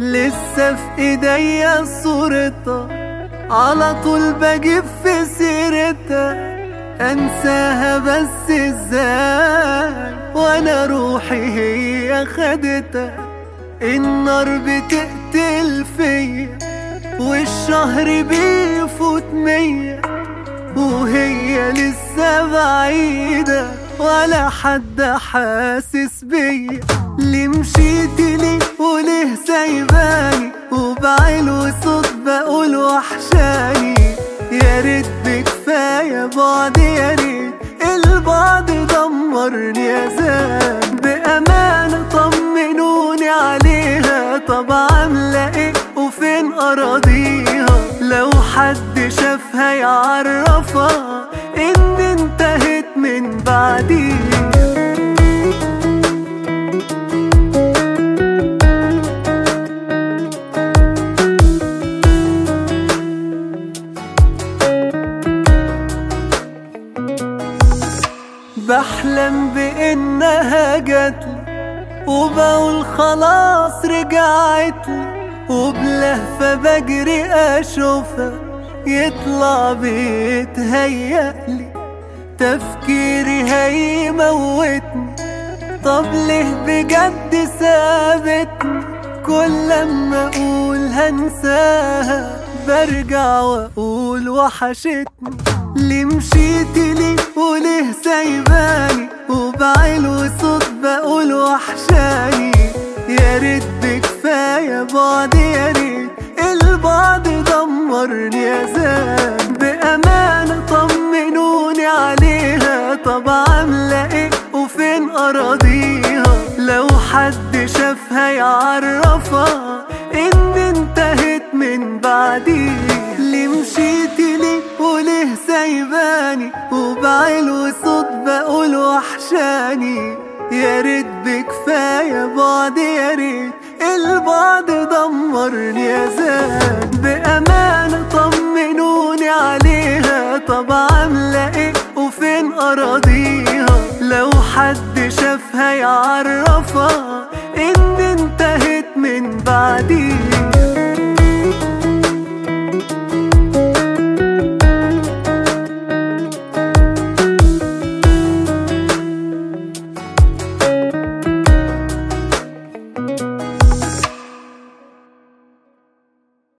لسه في ايديا صورتها، على طول بجيب في سيرتها. انساها بس ازاي وانا روحي هي خدتها. النار بتقتل فيا والشهر بيفوت 100، وهي لسه بعيدة ولا حد حاسس بيا. ليه مشيتي ليه وليه سايباني، وبعلو صوت بقول وحشاني. يا ريت بكفاية بعد، يا ريت البعد دمرني يا زان. بأمانة طمنوني عليها، طب عاملة ايه وفين أراضيها؟ لو حد شافها يعرفها إن انتهت من بعديها. بحلم بإنها جاتلي وبقول خلاص رجعتلي، وبلهفة بجري أشوفها يطلع بيتهيألي. تفكيري هيموتني، طب ليه بجد سابتني؟ كل لما أقول هنساها برجع وأقول وحشتني. ليه مشيتي ليه وليه سايباني، وبعلو صوت بقول وحشاني. يا ريت بكفاية بعد، يا ريت البعد دمرني يا زان. بأمانة طمنوني عليها، طب عاملة ايه وفين أراضيها؟ لو حد شافها يعرفها إن انتهت من بعديها. ليه مشيتي ليه وليه سايباني، وبعلو صوت بقول وحشاني. يا ريت بكفاية بعد، يا ريت البعد دمرني يا زان. بأمانة طمنوني عليها، طب عاملة ايه وفين أراضيها؟ لو حد شافها يعرفها إن انتهت من بعديها.